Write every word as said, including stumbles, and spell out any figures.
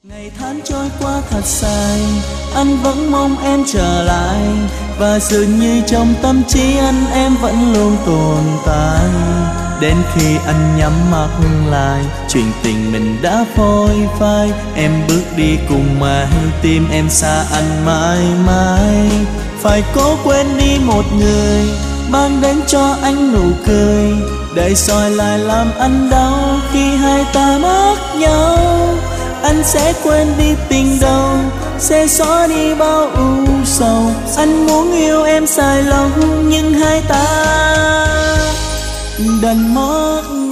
Ngày tháng trôi qua thật dài, anh vẫn mong em trở lại, và dường như trong tâm trí anh em vẫn luôn tồn tại. Đến khi anh nhắm mắt lại, chuyện tình mình đã phôi phai. Em bước đi cùng mà tim em xa anh mãi mãi. Phải cố quên đi một người, mang đến cho anh nụ cười, để rồi lại làm anh đau khi hai ta mất nhau. Anh sẽ quên đi tình đầu, sẽ xóa đi bao ưu sầu. Anh muốn yêu em dài lâu nhưng hai ta đành mất